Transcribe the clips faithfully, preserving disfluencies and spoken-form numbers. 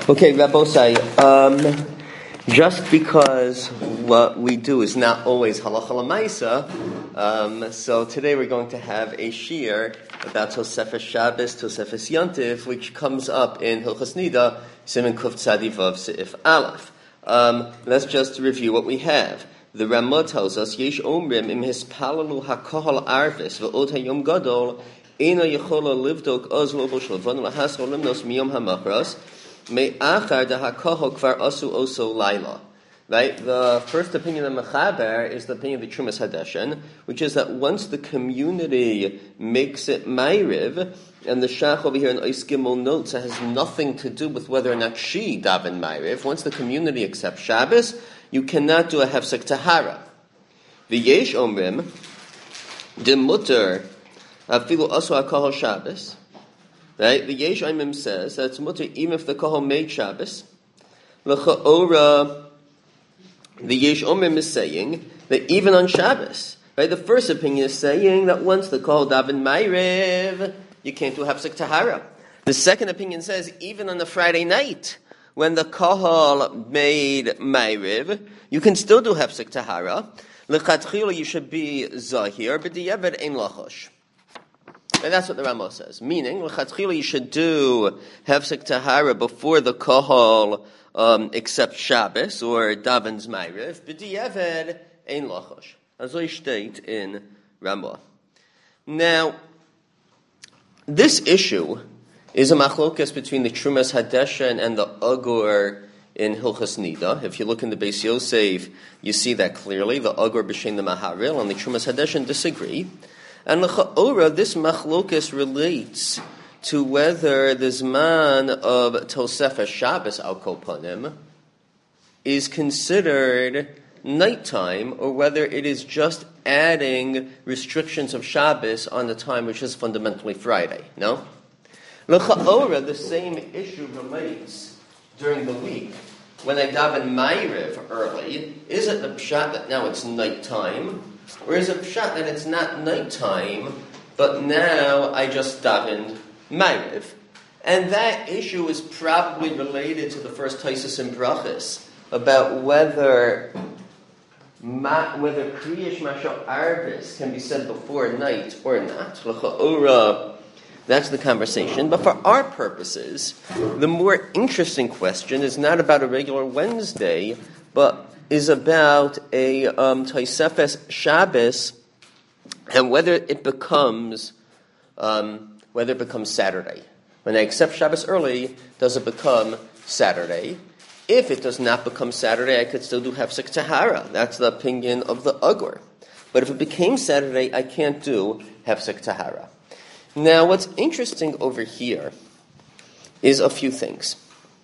Okay, Rabbosai, um, just because what we do is not always halacha l'maisa, um, so today we're going to have a shiur about Tosefes Shabbos, Tosefes Yontif, which comes up in Hilchos Nida, Siman Kuf Tzadi Vav Seif Aleph. Um, let's just review what we have. The Ramah tells us, Yesh Omrim im hispalalu hakohol arvis ve'ot hayom gadol ena yechola livdok oz lo b'shalvan lahasro limnos miyom hamachras me'achar dahakohol kvar asu oso laila. Right? The first opinion of Mechaber is the opinion of the Trumas Hadeshen, which is that once the community makes it Ma'ariv, and the Shach over here in Ois Gimel notes that has nothing to do with whether or not she daven Ma'ariv, once the community accepts Shabbos, you cannot do a Hefsek Tahara. V'yesh omrim, de mutter, afilu asu ha-kohol Shabbos. Right? V'yesh omrim says that it's mutter even if the kohol made Shabbos. L'cha'ora, the Yesh Omrim is saying that even on Shabbos, right? The first opinion is saying that once the kohol daven Ma'ariv, you can't do Hefsek Tahara. The second opinion says even on the Friday night, when the kohol made Ma'ariv, you can still do Hefsek Tahara. L'chatchila, you should be Zahir, but the Yeved ein lachosh. And that's what the Ramah says. Meaning, l'chatchila, you should do Hefsek Tahara before the kohol um, accepts Shabbos or davens Ma'ariv, but the Yeved ein lachosh. As I state in Ramah. Now, this issue is a machlokas between the Trumas Hadeshen and the Agur in Hilchos Nida. If you look in the Beis Yosef, you see that clearly. The Agur b'shem the Maharil and the Trumas Hadeshen disagree. And l'cha'ora, this machlokas relates to whether the Zman of Tosefes Shabbos al kol panim is considered nighttime, or whether it is just adding restrictions of Shabbos on the time which is fundamentally Friday. No? L'cha'ora, the same issue relates during the week. When I daven Ma'ariv early, is it the pshat that now it's nighttime? Or is it pshat that it's not nighttime, but now I just davened Ma'ariv? And that issue is probably related to the first Taisus in Brachos, about whether ma, whether Kriyash Mashal Arvis can be said before night or not. L'cha'ora, that's the conversation. But for our purposes, the more interesting question is not about a regular Wednesday, but is about a um, Tosefes Shabbos, and whether it becomes um, whether it becomes Saturday. When I accept Shabbos early, does it become Saturday? If it does not become Saturday, I could still do Hefsek Tahara. That's the opinion of the Agur. But if it became Saturday, I can't do Hefsek Tahara. Now, what's interesting over here is a few things.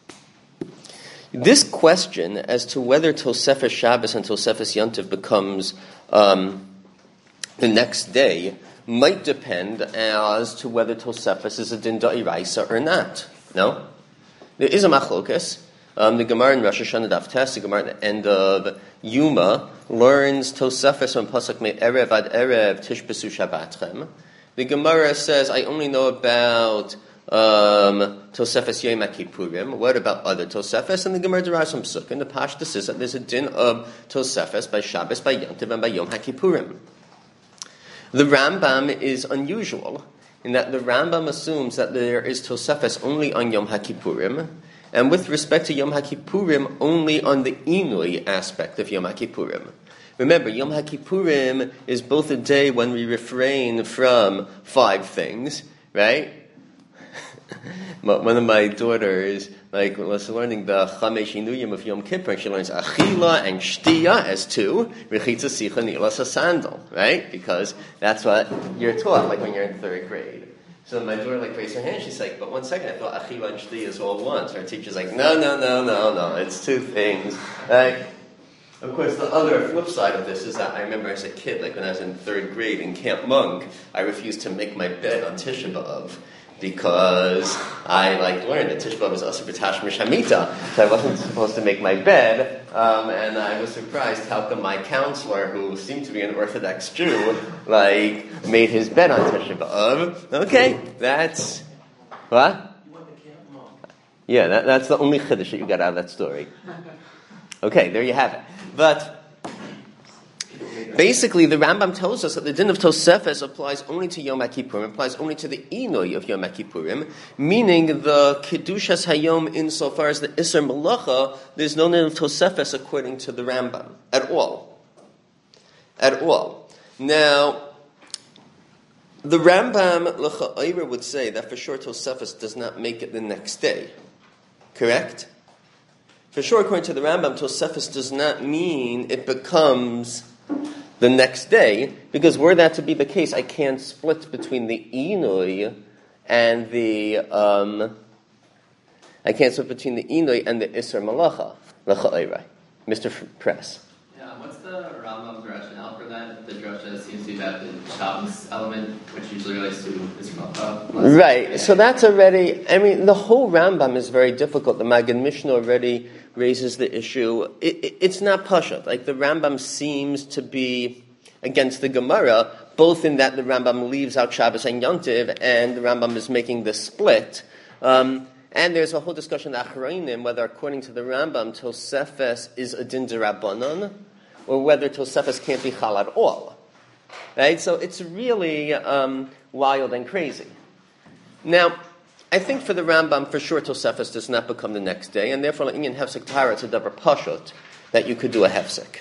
This question as to whether Tosefes Shabbos and Tosefes Yontif becomes um, the next day might depend as to whether Tosefes is a din da'iraisa or not. No? There is a machlokas. Um, the Gemara in Rosh Hashanah Daf Tes, the Gemara at the end of Yuma, learns Tosefes on Pasuk me Erev ad Erev Tishbesu Shabbatchem. The Gemara says, I only know about um, Tosefes Yom HaKippurim. What about other Tosefes? And the Gemara derives from Sukkah. And the Pashta says that there's a din of Tosefes by Shabbos, by Yontiv, and by Yom HaKippurim. The Rambam is unusual in that the Rambam assumes that there is Tosefes only on Yom HaKippurim, and with respect to Yom HaKippurim, only on the Inui aspect of Yom HaKippurim. Remember, Yom HaKippurim is both a day when we refrain from five things, right? One of my daughters, like, was learning the Chamesh Inuyim of Yom Kippur, and she learns Achila and Shtiya as two, Rechitza Sicha Nilas a sandal, right? Because that's what you're taught, like when you're in third grade. So my daughter, like, raised her hand, she's like, but one second, I thought Achila and Shtiya is all one. So her teacher's like, no, no, no, no, no, it's two things. Like, of course, the other flip side of this is that I remember as a kid, like when I was in third grade in Camp Munk, I refused to make my bed on Tisha B'Av because I like learned that Tisha B'Av is Asur B'Tash Mishamita, so I wasn't supposed to make my bed, um, and I was surprised how come my counselor, who seemed to be an Orthodox Jew, like made his bed on Tisha B'Av. Okay, that's what. Yeah, that, that's the only chiddush that you got out of that story. Okay, there you have it. But basically, the Rambam tells us that the din of Tosefes applies only to Yom HaKippurim, applies only to the Inoi of Yom HaKippurim, meaning the Kedushas Hayom insofar as the Isser Malacha, there's no din of Tosefes according to the Rambam, at all. At all. Now, the Rambam L'cha'ira would say that for sure Tosefes does not make it the next day. Correct? For sure, according to the Rambam, Tosefes does not mean it becomes the next day, because were that to be the case, I can't split between the Inui and the um, I can't split between the Inui and the Isser Malacha. L'cha'ira. Mister F- Press. Yeah, what's the Rambam's rationale for that? The drasha seems to be about the Shabbos element, which usually relates to Isser Malacha. Right. So that's already. I mean, the whole Rambam is very difficult. The Maggid Mishnah already raises the issue. It, it, it's not Pashat. Like the Rambam seems to be against the Gemara, both in that the Rambam leaves out Shabbos and Yom Tov, and the Rambam is making the split. Um, and there's a whole discussion at Achronim whether, according to the Rambam, Tosefes is a din d'Rabbanan, or whether Tosefes can't be chal at all. Right? So it's really um, wild and crazy. Now, I think for the Rambam, for sure, Tosefes does not become the next day, and therefore, in hefsek para, it's a davar pashut that you could do a hefsek.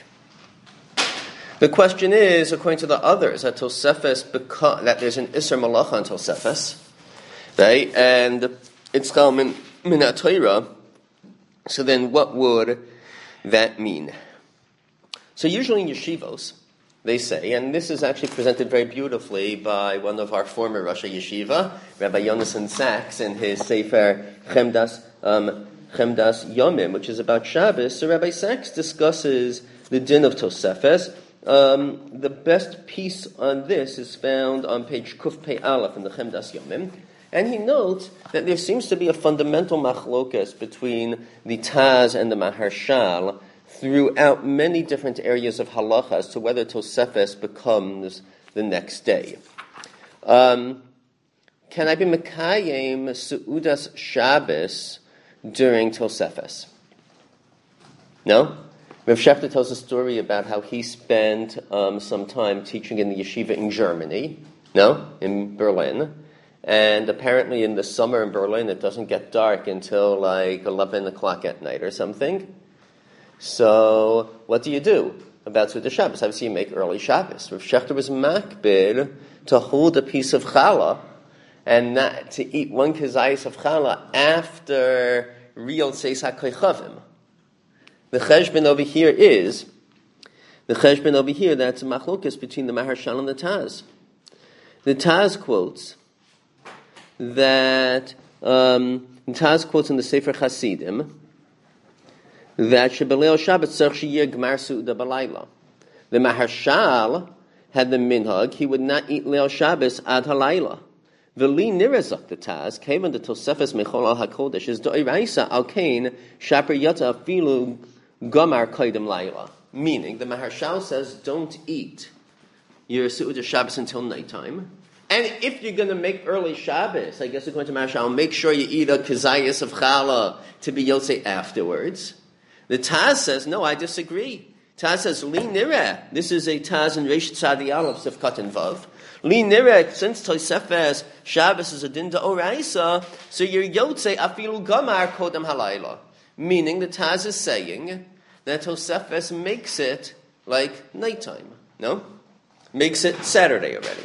The question is, according to the others, that Tosefes beca- that there's an Isser Malacha on Tosefes, right? And it's called min min Torah. So then, what would that mean? So usually in yeshivos, they say, and this is actually presented very beautifully by one of our former Rosh Yeshiva, Rabbi Yonason Sachs, in his Sefer Chemdas um, Chemdas Yomim, which is about Shabbos. So Rabbi Sachs discusses the din of Tosefes. Um, the best piece on this is found on page Kuf Pei Aleph in the Chemdas Yomim, and he notes that there seems to be a fundamental machlokas between the Taz and the Maharshal throughout many different areas of halacha as to whether Tosefes becomes the next day. Um, can I be Mekayim Su'udas Shabbos during Tosefes? No? Rav Shechter tells a story about how he spent um, some time teaching in the yeshiva in Germany, no? In Berlin. And apparently in the summer in Berlin it doesn't get dark until like eleven o'clock at night or something. So, what do you do about Suda Shabbos? Obviously, you make early Shabbos. Rav Shechter was makbid to hold a piece of challah and not to eat one kazayis of challah after real Tzeis HaKoichavim. The cheshbon over here is, the cheshbon over here, that's a machlokas between the Maharshal and the Taz. The Taz quotes that, um, the Taz quotes in the Sefer Chasidim, that Shebeleo Shabbat tzarich sheyeh gmar su'uda b'layla. The Maharshal had the minhag, he would not eat Leil Shabbos ad halayla. V'li nirazak the Taz, kevan the Tosefes mechol al hakodesh, is do'iraisa al kain shaper yata afilu gamar koidem layla. Meaning, the Maharshal says, don't eat your su'uda Shabbos until nighttime. And if you're going to make early Shabbos, I guess according to Maharshal, make sure you eat a kazayas of challah to be yotzei afterwards. The Taz says, no, I disagree. Taz says, Li nireh. This is a Taz in Reish Tzadi Aleph, Sefkat and Vav. Li nireh, since Tosefes Shabbos is a din d'oraisa, so you're yotzei afilu gamar kodem halayla. Meaning, the Taz is saying that Tosefes makes it like nighttime. No? Makes it Saturday already.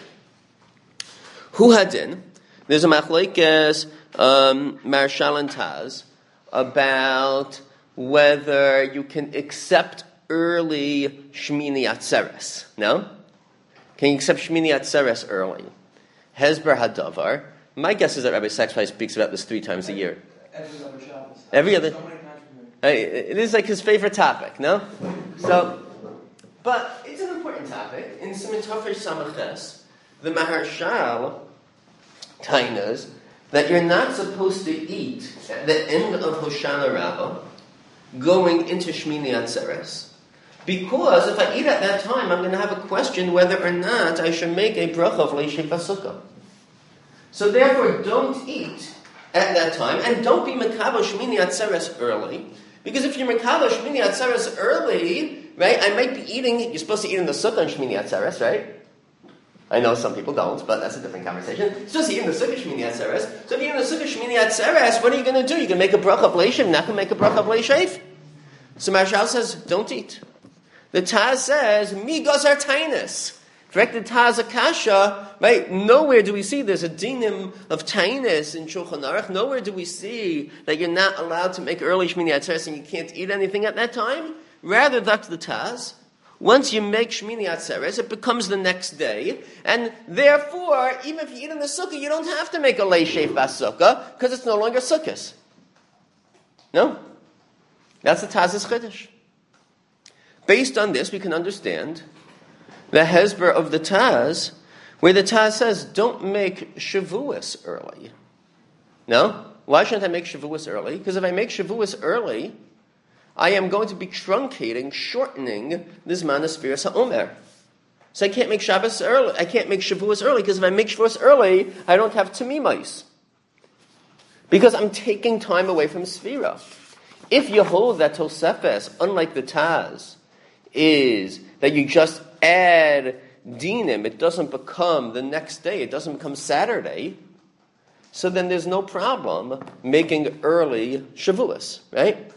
Hu hadin. There's a machlekes um, Maharshal and Taz about whether you can accept early Shmini Atzeres. No? Can you accept Shmini Atzeres early? Hezber Hadavar. My guess is that Rabbi Sachs probably speaks about this three times a year. Every other Shabbos. Every other. So many times from It is like his favorite topic, no? So, but it's an important topic. In Siman Tafresh Samaches, the Maharshal tainas that you're not supposed to eat at the end of Hoshana Rabbah, going into Shmini Atzeres, because if I eat at that time, I'm going to have a question whether or not I should make a bracha of Leishei Basukah. So therefore, don't eat at that time, and don't be Mekabel Shmini Atzeres early, because if you're Mekabel Shmini Atzeres early, right, I might be eating, you're supposed to eat in the Sukkah on Shmini Atzeres, right? I know some people don't, but that's a different conversation. You're supposed to eat in the Sukkah Shmini Atzeres. So if you're in the Sukkah Shmini Atzeres, what are you going to do? You're going to make a bracha b'leishev, you're not going to make a bracha b'leishev? So Marshal says, don't eat. The Taz says, mi gazar tainus. Direct the Taz Akasha, right? Nowhere do we see there's a dinim of tainus in Shulchan Aruch. Nowhere do we see that you're not allowed to make early Shmini Atzeres and you can't eat anything at that time. Rather, that's the Taz. Once you make Shmini Atzeres, it becomes the next day, and therefore, even if you eat in the sukkah, you don't have to make a leishef basukkah because it's no longer sukkahs. No, that's the Taz's chiddush. Based on this, we can understand the hezber of the Taz, where the Taz says, "Don't make Shavuos early." No, why shouldn't I make Shavuos early? Because if I make Shavuos early, I am going to be truncating, shortening this Manaspiras HaOmer. So I can't make Shabbos early. I can't make Shavuos early, because if I make Shavuos early, I don't have Tamimais. Because I'm taking time away from Sfira. If you hold that Tosefes, unlike the Taz, is that you just add dinim, it doesn't become the next day, it doesn't become Saturday, so then there's no problem making early Shavuos, right?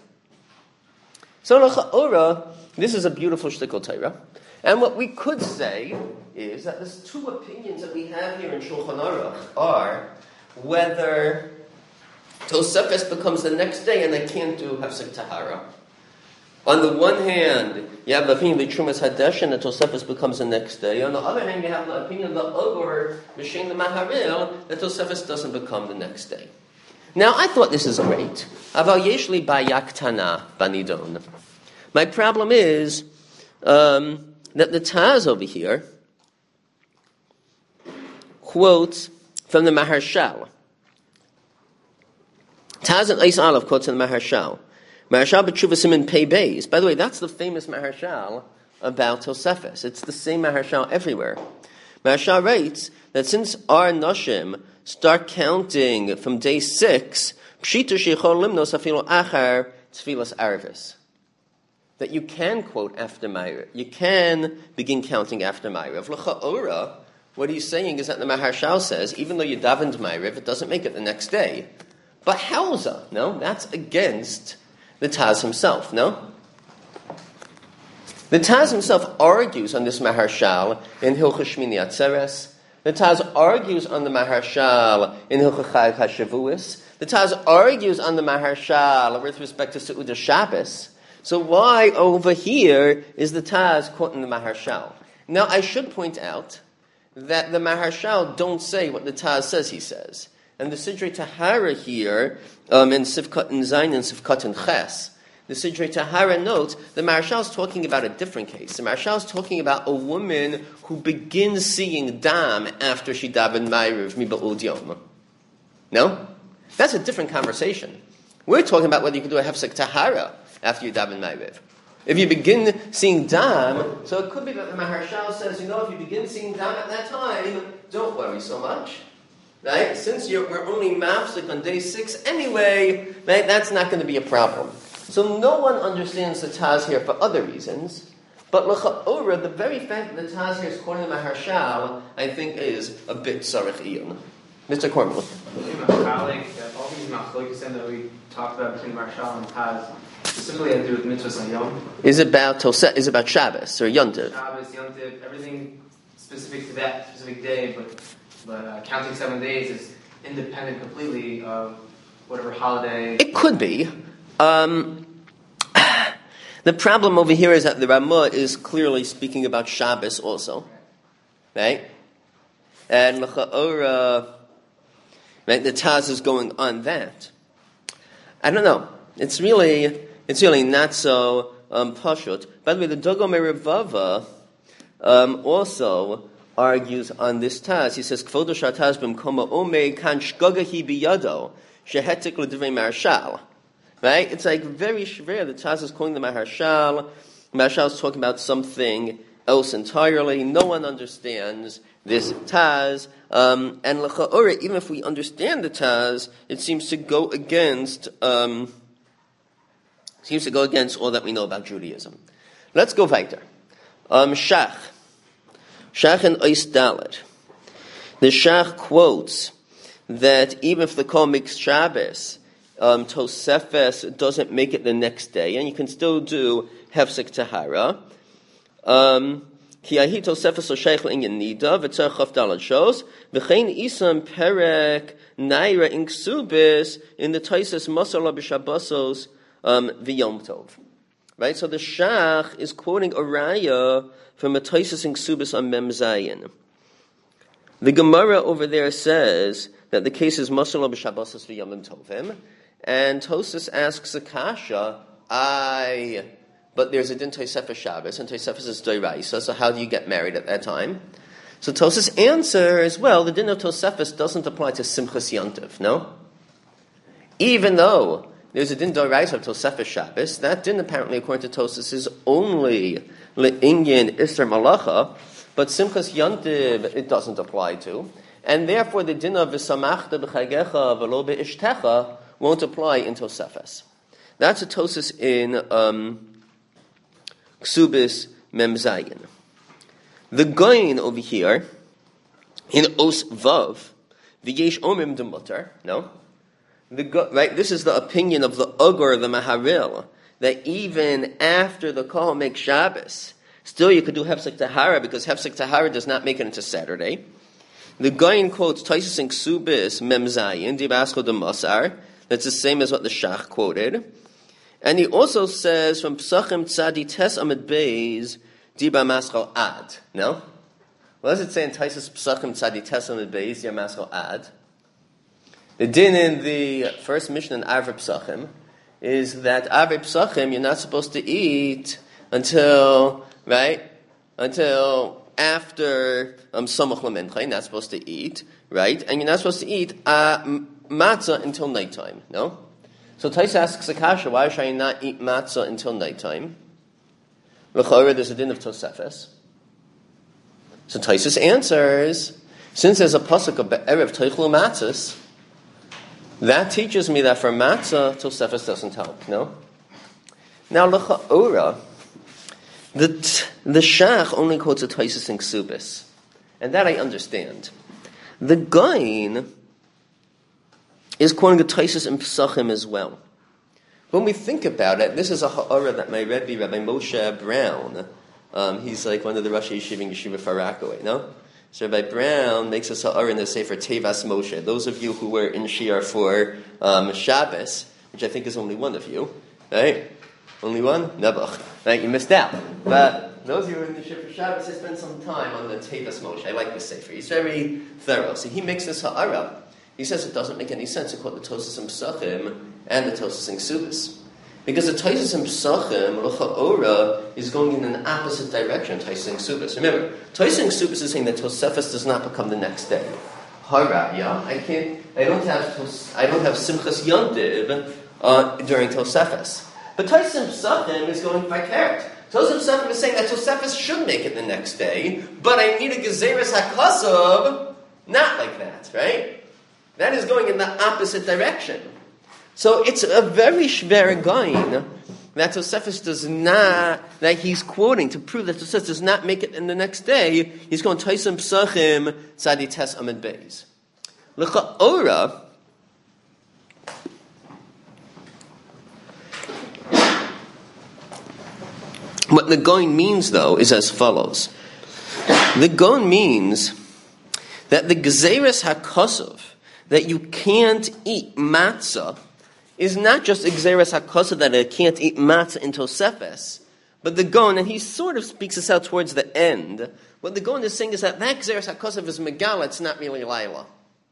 So l'cha'ora, this is a beautiful shtickle Torah, and what we could say is that there's two opinions that we have here in Shulchan Aruch are whether Tosefes becomes the next day and I can't do Hafsek Tahara. On the one hand, you have the opinion that Trumas Hadesh and the Tosefes becomes the next day. On the other hand, you have the opinion of the Ogor, Mishin the Maharil, that Tosefes doesn't become the next day. Now, I thought this is great. Aval yeshli bayaktana banidon. My problem is um, that the Taz over here quotes from the Maharshal. Taz and Eis Aleph quotes from the Maharshal. Maharshal b'tshuva simin pei beis. By the way, that's the famous Maharshal about Tosefes. It's the same Maharshal everywhere. Maharshal writes that since our Nashim start counting from day six, pshita sheichol limnos afilu achar tfilas arvis. That you can quote after Ma'ariv. You can begin counting after Ma'ariv. L'cha'ora, what he's saying is that the Maharshal says, even though you davened Ma'ariv, it doesn't make it the next day. But howza? No, that's against the Taz himself, no? The Taz himself argues on this Maharshal in Hilchah Shmini Atzeres. The Taz argues on the Maharshal in Hilchah Chag HaShavuos. The Taz argues on the Maharshal with respect to Seudah Shabbos. So why over here is the Taz quoting the Maharshal? Now, I should point out that the Maharshal don't say what the Taz says he says. And the Sidrei Tahara here, um, in Sivkot and Zayin and Sivkot and Ches, the Sidrei Tahara notes the Maharshal is talking about a different case. The Maharshal is talking about a woman who begins seeing dam after she davened Ma'ariv miba'ud yom. No? That's a different conversation. We're talking about whether you can do a Hefsek Tahara after you daven Ma'ariv. If you begin seeing dam, so it could be that the Maharshal says, you know, if you begin seeing dam at that time, don't worry so much. Right? Since you're, we're only mafsik on day six anyway, right, that's not going to be a problem. So no one understands the Taz here for other reasons, but l'cha'ora, the very fact that the Taz here is quoting the Maharshal, I think is a bit sarich iyun. Mister Cornwall. All these machlokas that we talked about between Maharshal and Taz specifically had to do with mitzvahs on Yom. Is about Tosef, is about Shabbos or Yontiv. Shabbos, Yontiv, everything specific to that specific day, but but uh, counting seven days is independent completely of whatever holiday. It could be. Um, the problem over here is that the Ramah is clearly speaking about Shabbos also, right? And l'cha'ora, right? The Taz is going on that. I don't know. It's really, it's really not so um, pashut. By the way, the Dogo Merivava um, also argues on this Taz. He says, "Kvodo shataz b'mkoma omei kan shgogahi biyado shehetik l'divrei Maharshal." Right? It's like very shver. The Taz is calling the Maharshal. The Maharshal is talking about something else entirely. No one understands this Taz, um, and l'cha'ora, even if we understand the Taz, it seems to go against um, seems to go against all that we know about Judaism. Let's go weiter. Um, Shach, Shach and Ois Dalet. The Shach quotes that even if the Kol makes Shabbos, um, Tosefes doesn't make it the next day, and you can still do Hefsek Tahara. Um, Ki ahi Tosefes l'sheich l'inyan nida v'tzar chaf dalad shows v'chein isam perek naira in ksubis in the Taisus masala b'shabbosos um, v'yom tov. Right, so the Shach is quoting a raya from a Taisus in ksubis on Mem Zayin. The Gemara over there says that the case is masala b'shabbosos v'yom tovim, and Tosfos asks Akasha, I. But there's a din Tosefes Shabbos, and Tosefes is Doraisa, so how do you get married at that time? So Tosfos answers, well, the din of Tosefes doesn't apply to Simchas Yontiv, no? Even though there's a din Doraisa of Tosefes Shabbos, that din apparently, according to Tosfos, is only Le'inyin Isser Malacha, but Simchas Yontiv it doesn't apply to, and therefore the din of V'samachta b'chagecha v'lo be'ishtecha won't apply in Tosefes. That's a Tosfos in um, Ksubis Mem Zayin. The Goyin over here, in Os Vav, V'yesh Omim Demutar, no? The go, right, this is the opinion of the Ugur, the Maharil, that even after the Kol makes Shabbos, still you could do Hefsek Tahara, because Hefsek Tahara does not make it into Saturday. The Goyin quotes Taisus in Ksubis Mem Zayin, Dibasko de Masar, that's the same as what the Shach quoted. And he also says from Psachim Tzadi Tes Amid Beis Diba Maschal Ad. No? What does it say in Taisus Psachim Tzadi Tes Amid Beis Diba Maschal Ad? The din in the first mission in Avrei Psachim is that Avrei Psachim you're not supposed to eat until, right? Until after um, Samach L'Mincha, you're not supposed to eat, right? And you're not supposed to eat uh, matzah until nighttime, no? So Tais asks Akasha, why should I not eat matzah until nighttime? L'chorah, there's a din of Tosefes. So Taisus answers, since there's a pasuk of Be'erev Teichlu Matzahs, that teaches me that for matzah, Tosefes doesn't help, no? Now, l'chorah, the, the Shach only quotes a Taisus in Ksubis, and that I understand. The Goyin is quoting a Taisus in Pesachim as well. When we think about it, this is a ha'ara that my Rebbe, Rabbi Moshe Brown, um, he's like one of the Rosh Yeshiva in Yeshiva Far Rockaway, no? So Rabbi Brown makes us ha'ara in the Sefer Tevas Moshe. Those of you who were in Shiur for um, Shabbos, which I think is only one of you, right? Only one? Nebuch. Right? You missed out. But those of you who are in the Shiur for Shabbos, I spent some time on the Tevas Moshe. I like the Sefer. He's very thorough. So he makes this ha'ara. He says it doesn't make any sense to quote the Tosfos in Pesachim and the Tosfos in Ksubis. Because the Tosfos in Pesachim, l'cha'ora, is going in an opposite direction to Tosfos in Ksubis. Remember, Tosfos in Ksubis is saying that Tosefes does not become the next day. Haraya, I can't, I don't have, tos, I don't have Simchas Yontiv uh, during Tosefes. But Tosfos in Pesachim is going by character. Tosfos in Pesachim is saying that Tosefes should make it the next day, but I need a Gezeres HaKasav, not like that, right? That is going in the opposite direction. So it's a very shver gain that Tosefes does not, that he's quoting to prove that Tosefes does not make it in the next day. He's going Taisim Psachim Tzadi Tes Amid Beis. L'cha'ora, what the Gaon means, though, is as follows. The Gaon means that the Gezeres HaKosov, that you can't eat matzah, is not just Gezeres HaKosov that it can't eat matzah in Tosefes, but the Gaon, and he sort of speaks this out towards the end, what the Gaon is saying is that that Gezeres HaKosov is Megala, it's not really Laila.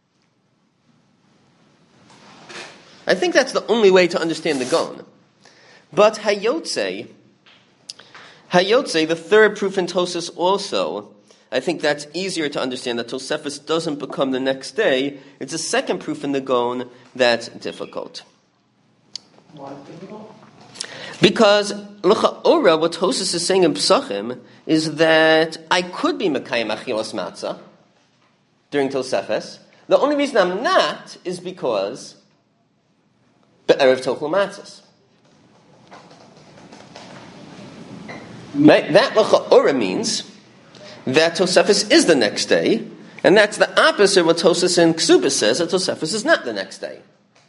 I think that's the only way to understand the Gaon. But Hayotze, Hayotze, the third proof in Tosfos also, I think that's easier to understand, that Tosefes doesn't become the next day. It's a second proof in the Gaon that's difficult. Why difficult? Because l'cha'ora, what Tosfos is saying in Pesachim is that I could be Mekayim Achilas Matzah during Tosefes. The only reason I'm not is because Be'erev Tochel Matzahs. Right? That l'cha'ora means that Tosefes is the next day, and that's the opposite of what Tosfos in Ksubas says, that Tosefes is not the next day.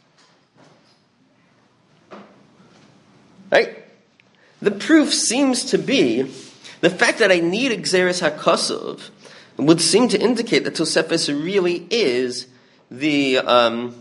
Right? The proof seems to be the fact that I need Gzeres HaKosov would seem to indicate that Tosefes really is the um,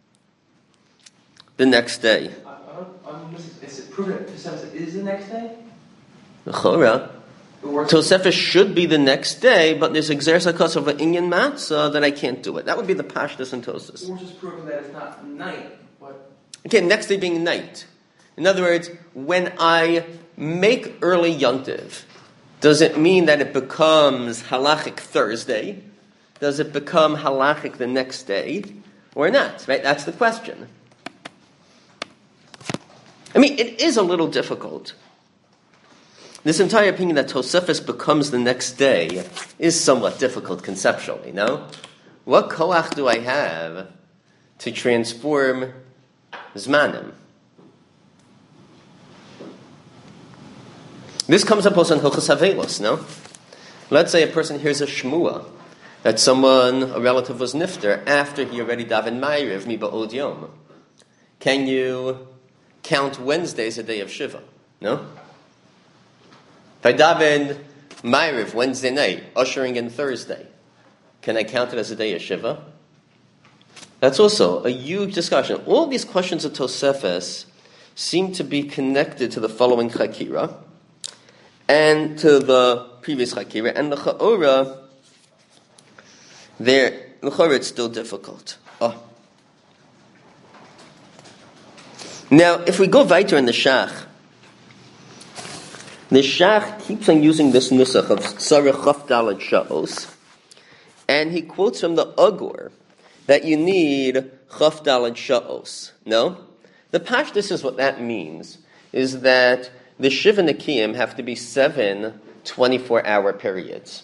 the next day. I, I don't, I'm missing, is it proven that Tosefes is the next day? L'chora, Or Tosefes should be the next day, but there's Gzeres HaKosov of Inyan Matzah that I can't do it. That would be the Pashtus and Tosfos. Or just proving that it's not night, but Okay, next day being night. In other words, when I make early Yontiv, does it mean that it becomes halachic Thursday? Does it become halachic the next day? Or not? Right? That's the question. I mean, it is a little difficult. This entire opinion that Tosefes becomes the next day is somewhat difficult conceptually, no? What koach do I have to transform Zmanim? This comes up also in Hilchos Havelos, no? Let's say a person hears a shmua that someone, a relative, was nifter after he already davened Ma'ariv mi ba'od yom. Can you count Wednesday as a day of Shiva? No? If I davened Ma'ariv Wednesday night, ushering in Thursday, can I count it as a day of Shiva? That's also a huge discussion. All these questions of Tosefes seem to be connected to the following Chakira and to the previous Chakira, and the Cha'ora, there, the Cha'ora, it's still difficult. Oh. Now, if we go weiter in the Shach, the Shach keeps on using this nusach of Tzarech Chaf Daled Sha'os, and he quotes from the Agur that you need Chaf Daled Sha'os. No? The Pashtus is what that means, is that the Shiva Nekiyim have to be seven twenty-four hour periods.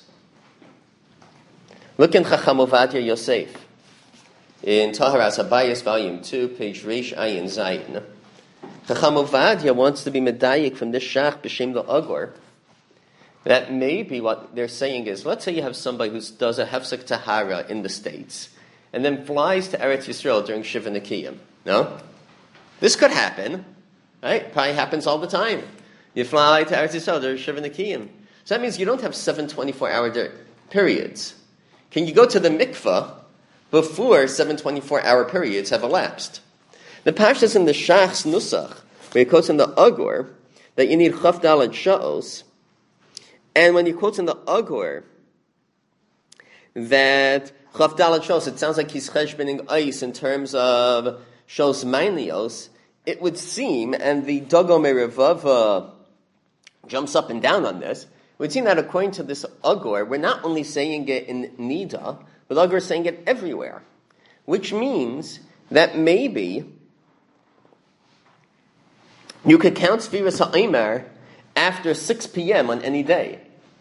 Look in Chacham Ovadia Yosef, in Taharas Habayis, volume two, page Reish Ayin Zayin. Chacham Ovadia wants to be medayik from this Shach b'shem the Agur, that maybe what they're saying is, let's say you have somebody who does a Hefsek Tahara in the States, and then flies to Eretz Yisrael during Shiva Nekiyim. No? This could happen. Right? Probably happens all the time. You fly to Eretz Yisrael during Shiva Nekiyim. So that means you don't have seven twenty-four hour periods. Can you go to the mikvah before seven twenty-four hour periods have elapsed? The Pashtus in the Shach's Nusach, where he quotes in the Agur that you need Chaf Daled Sha'os, and when he quotes in the Agur that Chaf Daled Sha'os, it sounds like he's cheshbening ice in terms of Shos Mainios, it would seem, and the Dagomer Revava jumps up and down on this, it would seem that according to this Agur, we're not only saying it in Nida, but Agur is saying it everywhere. Which means that maybe you could count Sfiras HaOmer after six p.m. on any day.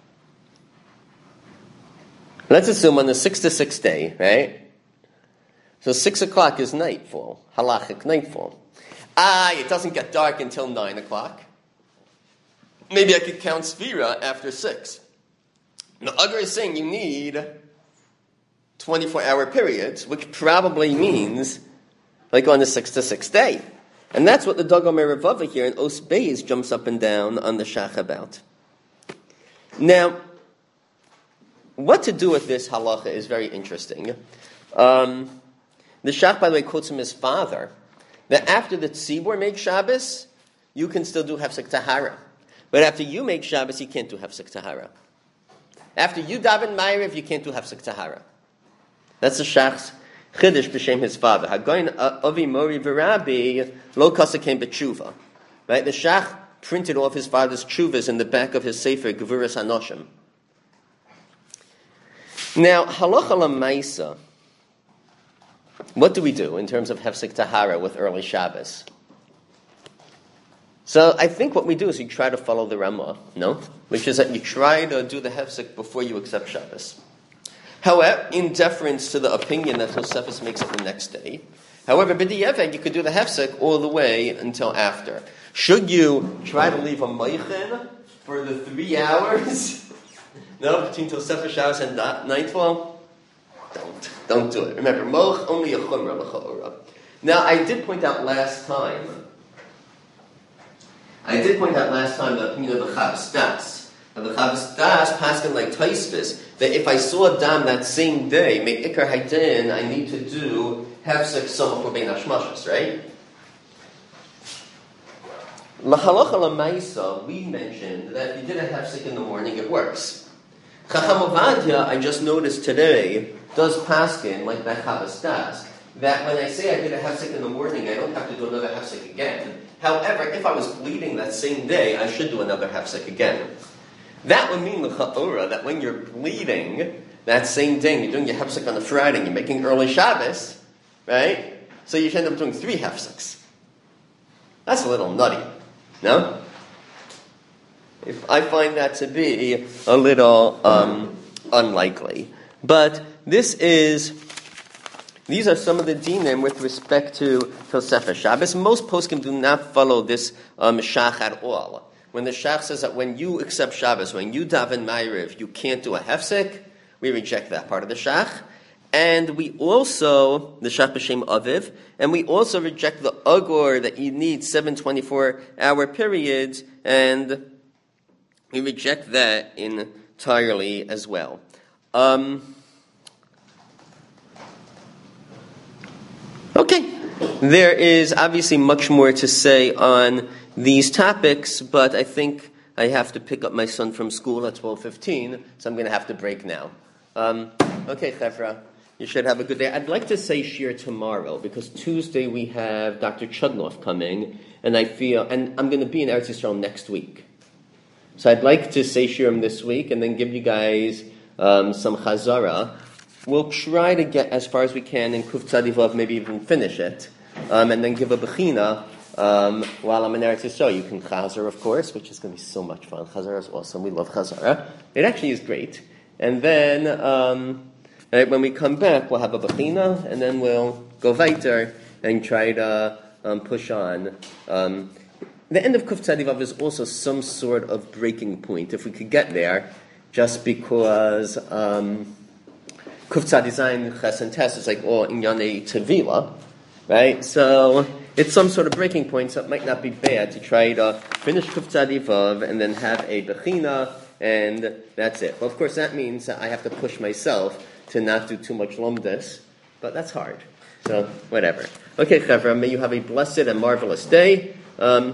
Let's assume on the six to six day, right? So six o'clock is nightfall, halachic nightfall. Ah, it doesn't get dark until nine o'clock. Maybe I could count Sfira after six. Now, Agur is saying you need twenty-four hour periods, which probably means like on the six to six day. And that's what the Dagomer Revava here in Os Beis jumps up and down on the Shach about. Now, what to do with this halacha is very interesting. Um, the Shach, by the way, quotes from his father, that after the Tzibor makes Shabbos, you can still do Hefsek Tahara. But after you make Shabbos, you can't do Hefsek Tahara. After you daven Ma'ariv, you can't do Hefsek Tahara. That's the Shach's Chiddush b'shem his father. Hagoyin Avi Mori V'Rabbi Lo Kasakem B'Tshuva. Right? The Shach printed off his father's tshuvas in the back of his Sefer Gevuras Hanoshim. Now, halacha l'maisa, what do we do in terms of Hefsek Tahara with early Shabbos? So I think what we do is you try to follow the Ramah, no? Which is that you try to do the hefsek before you accept Shabbos. However, in deference to the opinion that Tosefos makes it the next day, however, b'di'evad, you could do the hefsek all the way until after. Should you try to leave a moichin for the three hours, no, between Tosefos Shabbos and nightfall? Don't. Don't do it. Remember, moch only a chumrah l'cha'ora. Now, I did point out last time, I did point out last time the opinion of the Chavos Das. Now, the Chavos Das paskin like Taisvis, that if I saw a dam that same day, make ikar haydin, I need to do hefsek samach for bein hashmashas, right? Lahalacha lamaisa, we mentioned that if you did a hefsek in the morning, it works. Chacham Ovadia, I just noticed today, does paskin like that Chavos Das, that when I say I did a hefsek in the morning, I don't have to do another hefsek again. However, if I was bleeding that same day, I should do another hefsek again. That would mean l'cha'ora that when you're bleeding that same day, you're doing your hefsek on a Friday, and you're making early Shabbos, right? So you should end up doing three hefseks. That's a little nutty, no? If I find that to be a little um, unlikely, but this is. These are some of the dinim with respect to Tosefos Shabbos. Most poskim do not follow this um, shach at all. When the shach says that when you accept Shabbos, when you daven Ma'ariv, you can't do a hefsek, we reject that part of the shach. And we also, the shach b'shem aviv, and we also reject the agor that you need seven twenty-four hour periods, and we reject that entirely as well. Um... Okay, there is obviously much more to say on these topics, but I think I have to pick up my son from school at twelve fifteen, so I'm going to have to break now. Um, okay, Chevra, you should have a good day. I'd like to say shir tomorrow, because Tuesday we have Doctor Chudnoff coming, and I feel, and I'm going to be in Eretz Yisrael next week. So I'd like to say shirim this week, and then give you guys um, some chazara. We'll try to get as far as we can in Kuf Tzadivav, maybe even finish it, um, and then give a bechina um, while I'm in Eretz Yisrael. You can chazar, of course, which is going to be so much fun. Chazara is awesome. We love chazara. It actually is great. And then um, right, when we come back, we'll have a bechina, and then we'll go weiter and try to um, push on. Um, the end of Kuf Tzadivav is also some sort of breaking point, if we could get there, just because... Um, Kuf Tzad Zayin Ches and Tes is like all in Yanei Tevila, right? So it's some sort of breaking point, so it might not be bad to try to finish Kuf Tzad Vav and then have a bechina, and that's it. Well, of course, that means that I have to push myself to not do too much lumdus, but that's hard. So, whatever. Okay, Chevra, may you have a blessed and marvelous day. Um,